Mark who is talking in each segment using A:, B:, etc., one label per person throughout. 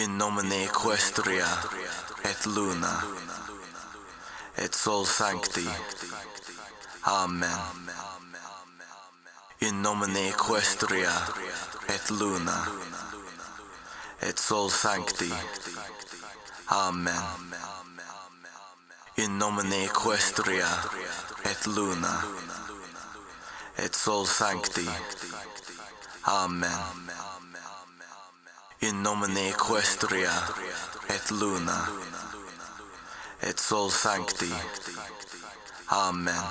A: In nomine Equestria, et Luna, et Sol Sancti. Amen. In nomine Equestria, et Luna, et Sol Sancti. Amen. In nomine Equestria, et Luna, et Sol Sancti. Amen. In nomine Equestria, et Luna, et Sol Sancti. Amen.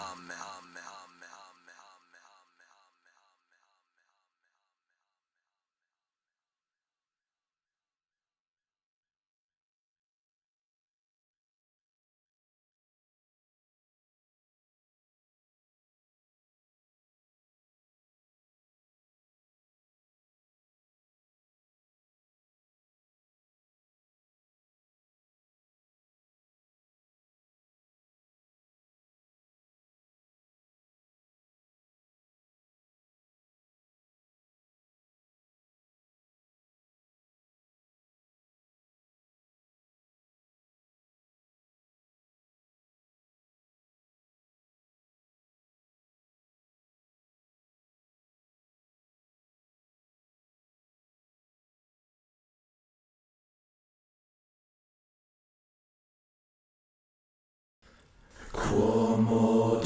B: Quomo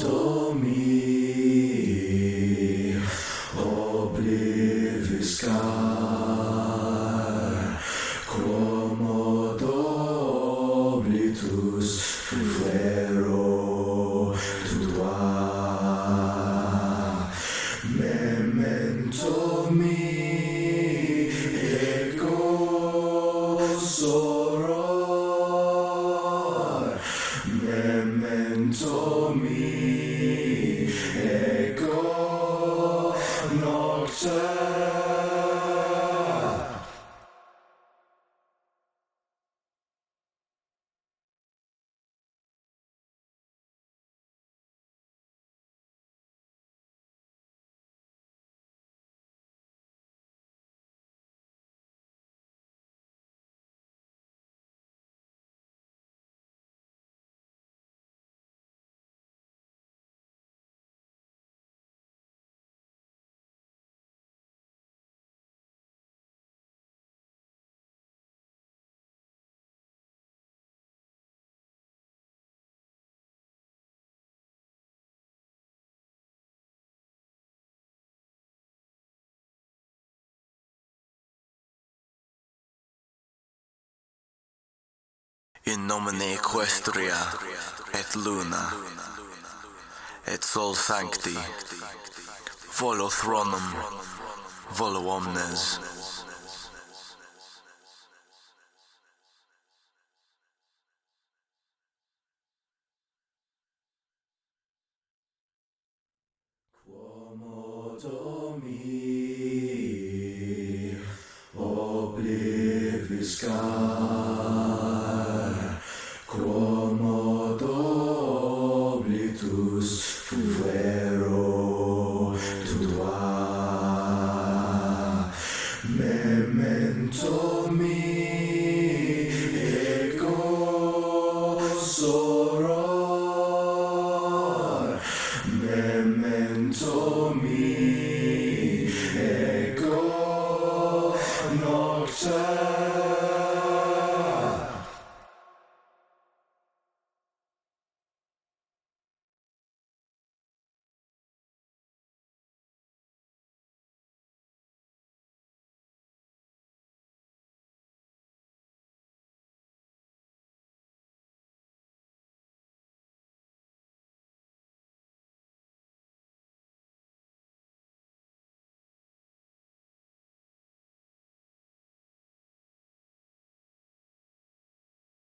B: Domini oblivis car, quomo doblitus fero tua, memento mi ego soror, memento mi ego nocte.
A: In nomine Equestria, et Luna, et Sol Sancti. Volo Thronum, volo omnes.
B: Quomo Domini oblivis car,